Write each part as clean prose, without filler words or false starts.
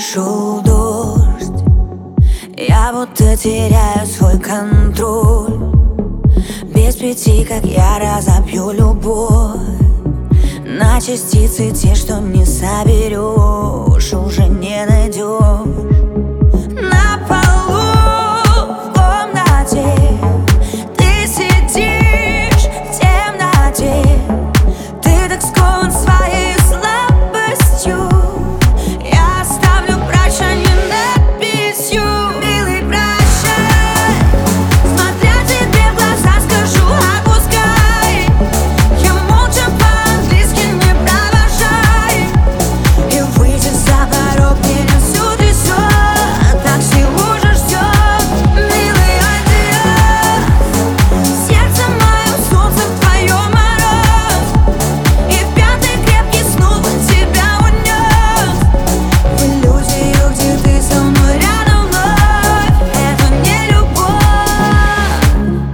Шел дождь, я будто теряю свой контроль. Без пяти, как я разобью любовь на частицы, те, что не соберешь, уже не найдешь. На полу в комнате ты сидишь в темноте. Ты так скован своей слабостью. Я оставлю прощание надписью: милый, прощай. Смотря тебе в глаза, скажу: отпускай. Я молча по-английски не провожай. И выйти за порог, меня всю трясет. Такси уже ждет, милый, адьос. Сердце мое, солнце в твоем мороз. И пятый крепкий снова тебя унес в иллюзию, где ты со мной рядом вновь. Это не любовь.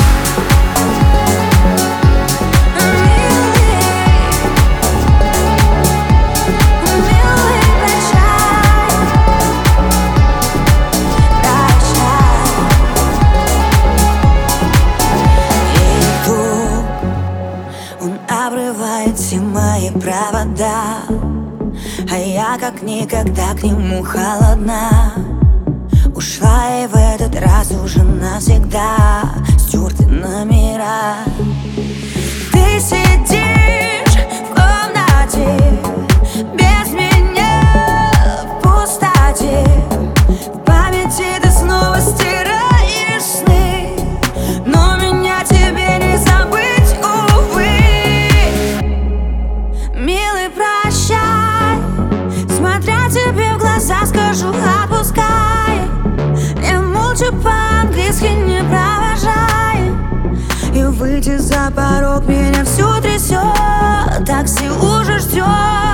Милый, прощай. Прощай. И вдруг он обрывает все мои провода, а я как никогда к нему холодна. Ушла и в этот раз уже навсегда стерты номера. Ты сидишь в комнате без меня в пустоте. В памяти ты снова стираешь сны, но меня тебе не забыть, увы. Милый, прощай. Смотря тебе в глаза, скажу: отпускай. Я молча по-английски не провожай. И выйти за порог, меня всю трясет. Такси уже ждет.